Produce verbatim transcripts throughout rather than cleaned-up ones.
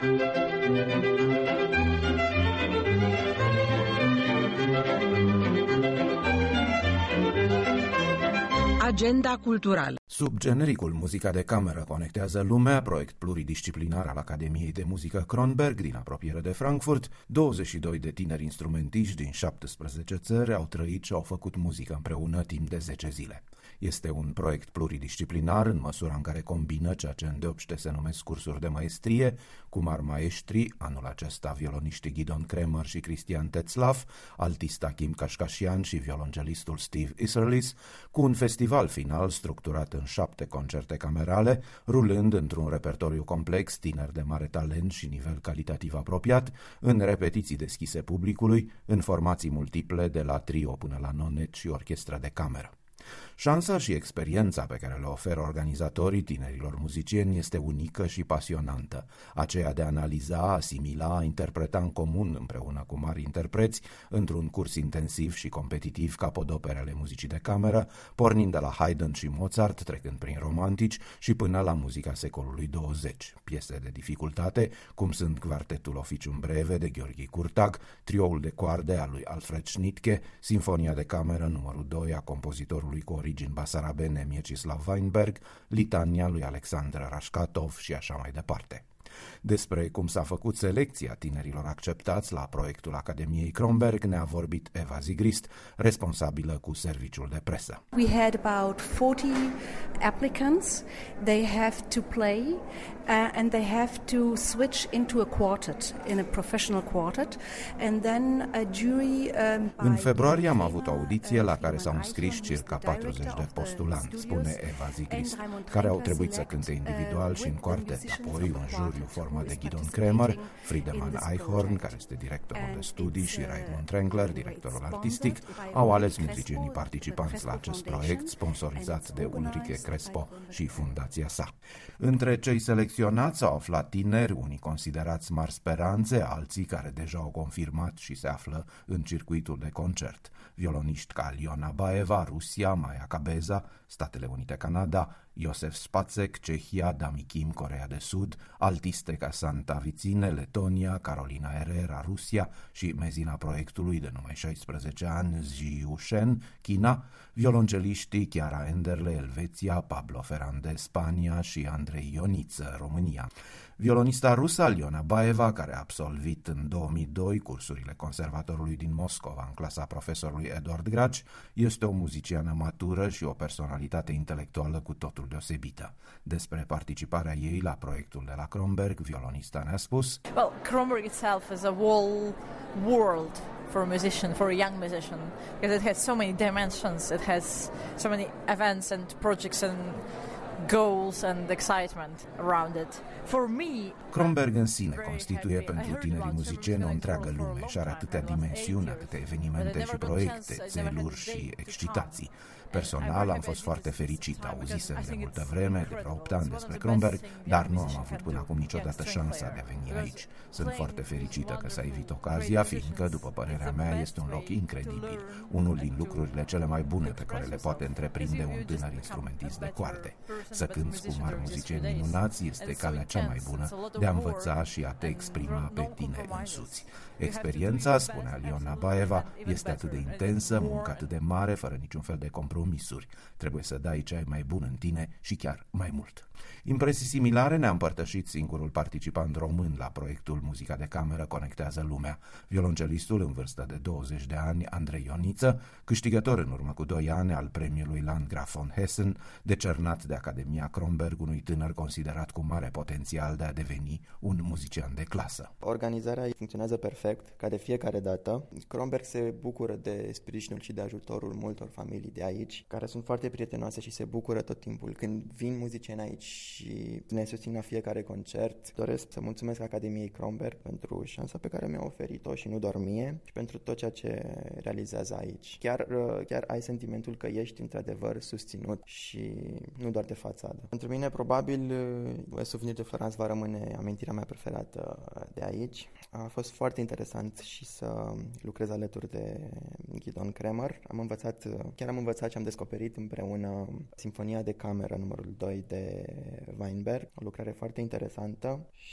Agenda culturală. Sub genericul Muzica de Cameră conectează lumea, proiect pluridisciplinar al Academiei de Muzică Kronberg din apropiere de Frankfurt, douăzeci și doi de tineri instrumentiști din șaptesprezece țări au trăit și au făcut muzică împreună timp de zece zile. Este un proiect pluridisciplinar în măsura în care combină ceea ce îndeopște se numesc cursuri de maestrie, cum ar maestri, anul acesta violoniștii Gidon Kremer și Cristian Tetzlaff, altista Kim Kashkashian și violoncelistul Steve Isserlis, cu un festival final structurat în șapte concerte camerale, rulând într-un repertoriu complex, tineri de mare talent și nivel calitativ apropiat, în repetiții deschise publicului, în formații multiple de la trio până la nonet și orchestră de cameră. Șansa și experiența pe care le oferă organizatorii tinerilor muzicieni este unică și pasionantă, aceea de a analiza, asimila, interpreta în comun împreună cu mari interpreți într-un curs intensiv și competitiv capodoperele muzicii de cameră, pornind de la Haydn și Mozart, trecând prin romantici și până la muzica secolului douăzeci. Piese de dificultate, cum sunt Quartetul Officium Breve de Gheorghe Curtag, trioul de coarde al lui Alfred Schnittke, Sinfonia de cameră numărul doi a compozitorului cu origini basarabene Mieczysław Weinberg, litania lui Alexandra Rashkatov și așa mai departe. Despre cum s-a făcut selecția tinerilor acceptați la proiectul Academiei Kronberg ne-a vorbit Eva Zigrist, responsabilă cu serviciul de presă. We had about forty applicants. They have to play uh, and they have to switch into a quartet, in a professional quartet, and then a jury. Um, În februarie am avut o audiție la care s-au înscris circa patruzeci de postulanți, spune Eva Zigrist, care au trebuit să cânte individual și în quartet, apoi un juriu format de Gidon Kremer, Friedemann Eichhorn, care este directorul de studii, și Raimund Trengler, directorul artistic, au ales muzicienii participanți la acest proiect, sponsorizat de Ulrike Crespo și fundația sa. Între cei selecționați s-au aflat tineri, unii considerați mari speranțe, alții care deja au confirmat și se află în circuitul de concert. Violoniști ca Aliona Baeva, Rusia, Maia Cabeza, Statele Unite, Canada, Iosef Spacek, Cehia, Dami Kim, Coreea de Sud, altiste ca Santa Vizine, Letonia, Carolina Herrera, Rusia și mezina proiectului de numai șaisprezece ani, Ziyu Shen, China, violonceliștii Chiara Enderle, Elveția, Pablo Ferrandez, Spania și Andrei Ioniță, România. Violonista rusă Aliona Baeva, care a absolvit în două mii doi cursurile conservatorului din Moscova în clasa profesorului Eduard Graci, este o muziciană matură și o personalitate intelectuală cu totul deosebită. Despre participarea ei la proiectul de la Kronberg, violonista ne-a spus: Well, Kronberg itself is a whole world for a musician, for a young musician, because it has so many dimensions, it has so many events and projects and goals and excitement around it. For me, Kronberg în sine constituie pentru tinerii muzicieni o întreagă lume și are atâtea dimensiuni, atâtea evenimente și proiecte, țeluri și excitații. Personal am fost foarte fericit, auzisem de multă vreme, de vreo opt ani despre Kronberg, dar nu am avut până acum niciodată șansa de a veni aici. Sunt foarte fericită că s-a evit ocazia, fiindcă, după părerea mea, este un loc incredibil, unul din lucrurile cele mai bune pe care le poate întreprinde un tânăr instrumentist de coarde. Să cânți cu mari muzicieni minunați este calea cea mai bună de a învăța și a te exprima pe tine însuți. Experiența, spune Aliona Baeva, este atât de intensă, muncă atât de mare, fără niciun fel de compromisuri. Trebuie să dai ce ai mai bun în tine și chiar mai mult. Impresii similare ne-a împărtășit singurul participant român la proiectul Muzica de Cameră conectează lumea, violoncelistul în vârstă de douăzeci de ani, Andrei Ioniță, câștigător în urmă cu doi ani al premiului Landgraf von Hessen, decernat de Academia Kronberg unui tânăr considerat cu mare potențial de a deveni un muzician de clasă. Organizarea funcționează perfect, ca de fiecare dată. Kronberg se bucură de sprijinul și de ajutorul multor familii de aici, care sunt foarte prietenoase și se bucură tot timpul când vin muzicieni aici și ne susțin la fiecare concert. Doresc să mulțumesc Academiei Kronberg pentru șansa pe care mi-a oferit-o și nu doar mie, și pentru tot ceea ce realizează aici. Chiar, chiar ai sentimentul că ești într-adevăr susținut și nu doar de fațadă. Pentru mine, probabil, Un Souvenir de Florence va rămâne amintirea mea preferată de aici. A fost foarte interesant și să lucrez alături de Gidon Kremer. Am învățat, chiar am învățat și am descoperit împreună Sinfonia de cameră numărul doi de Weinberg, o lucrare foarte interesantă.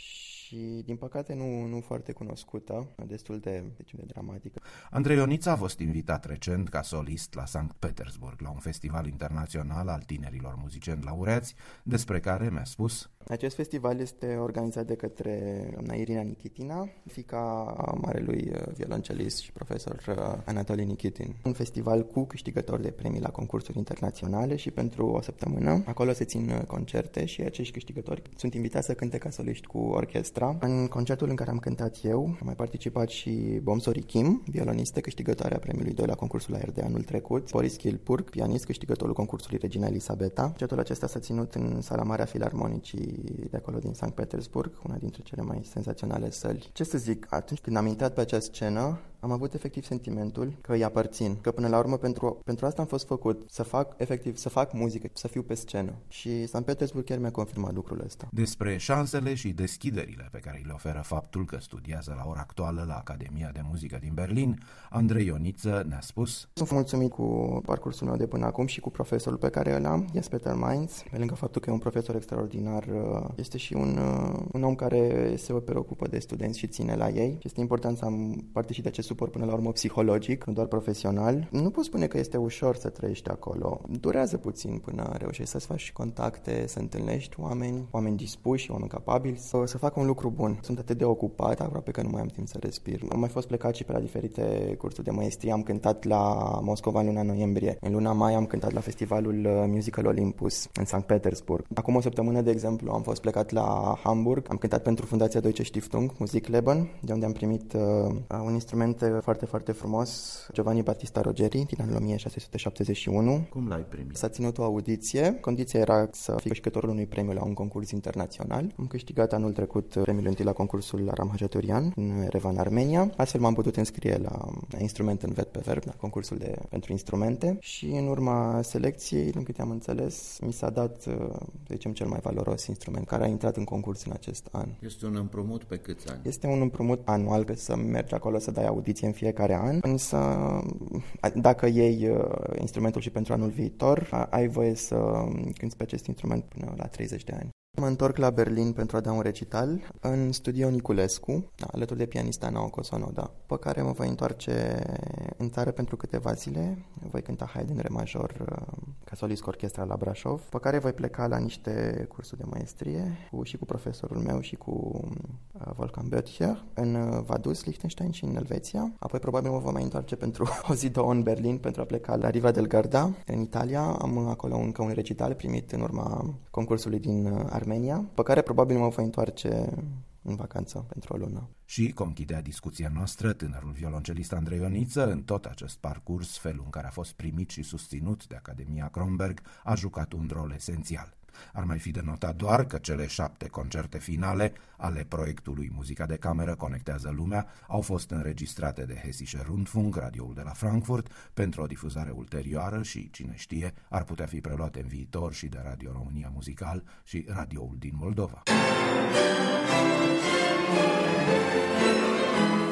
și, din păcate, nu, nu foarte cunoscută, destul de, deci, de dramatică. Andrei Ioniță a fost invitat recent ca solist la Sankt Petersburg, la un festival internațional al tinerilor muzicieni laureați, despre care mi-a spus: acest festival este organizat de către doamna Irina Nikitina, fiica marelui violoncelist și profesor Anatoli Nikitin. Un festival cu câștigători de premii la concursuri internaționale și pentru o săptămână acolo se țin concerte și acești câștigători sunt invitați să cânte ca soliști cu orchestra. În concertul în care am cântat eu, a mai participat și Bomsori Kim, violonistă câștigătoarea premiului doi la concursul A R D anul trecut, Boris Kilpurg, pianist câștigătorul concursului Regina Elisabeta. Concertul acesta s-a ținut în Sala Mare a Filarmonicii de acolo din Sankt Petersburg, una dintre cele mai senzaționale săli. Ce să zic, atunci când am intrat pe această scenă, am avut efectiv sentimentul că îi aparțin, că până la urmă pentru, pentru asta am fost făcut, să fac efectiv, să fac muzică, să fiu pe scenă. Și Sankt Petersburg chiar mi-a confirmat lucrul ăsta. Despre șansele și deschiderile pe care le oferă faptul că studiază la ora actuală la Academia de Muzică din Berlin, Andrei Ioniță ne-a spus: sunt mulțumit cu parcursul meu de până acum și cu profesorul pe care îl am, Jesper Mainz. Pe lângă faptul că e un profesor extraordinar, este și un, un om care se preocupă de studenți și ține la ei. Este important să am parte și de acest suport până la urmă psihologic, nu doar profesional. Nu pot spune că este ușor să trăiești acolo. Durează puțin până reușești să-ți faci contacte, să întâlnești oameni, oameni dispuși, oameni capabili, să, să facă un lucru bun. Sunt atât de ocupat, aproape că nu mai am timp să respir. Am mai fost plecat și pe la diferite cursuri de maestrie. Am cântat la Moscova în luna noiembrie. În luna mai am cântat la festivalul Musical Olympus în Sankt Petersburg. Acum o săptămână, de exemplu, am fost plecat la Hamburg. Am cântat pentru Fundația Deutsche Stiftung Musikleben, de unde am primit uh, un instrument foarte, foarte frumos, Giovanni Battista Rogeri, din anul o mie șase sute șaptezeci și unu. Cum l-ai primit? S-a ținut o audiție. Condiția era să fii câștigătorul unui premiu la un concurs internațional. Am câștigat anul trecut premiul întâi la concursul Aram Hajaturian în Erevan, Armenia. Astfel m-am putut înscrie la, la instrument în vet pe verb, la concursul de, pentru instrumente, și în urma selecției, din câte am înțeles, mi s-a dat, să zicem, cel mai valoros instrument care a intrat în concurs în acest an. Este un împrumut pe câți ani? Este un împrumut anual, că să mergi acolo să dai audiție în fiecare an, însă dacă iei uh, instrumentul și pentru anul viitor, ai voie să cânti pe acest instrument până la treizeci de ani. Mă întorc la Berlin pentru a da un recital în studio Niculescu, alături de pianista Naoko Sonoda, pe care mă voi întoarce în țară pentru câteva zile. Voi cânta Haydn Re major ca solist cu orchestra la Brașov, pe care voi pleca la niște cursuri de maestrie cu, și cu profesorul meu și cu uh, Wolfgang Böttcher în Vaduz, Liechtenstein și în Elveția. Apoi probabil mă voi mai întoarce pentru o zi, două în Berlin pentru a pleca la Riva del Garda, în Italia. Am acolo încă un recital primit în urma concursului din Armenia, pe care probabil mă voi întoarce în vacanță pentru o lună. Și conchidea discuția noastră tânărul violoncelist Andrei Ioniță. În tot acest parcurs, felul în care a fost primit și susținut de Academia Kronberg a jucat un rol esențial. Ar mai fi de notat doar că cele șapte concerte finale ale proiectului Muzica de Cameră Conectează Lumea au fost înregistrate de Hessischer Rundfunk, radioul de la Frankfurt, pentru o difuzare ulterioară și, cine știe, ar putea fi preluate în viitor și de Radio România Muzical și radioul din Moldova.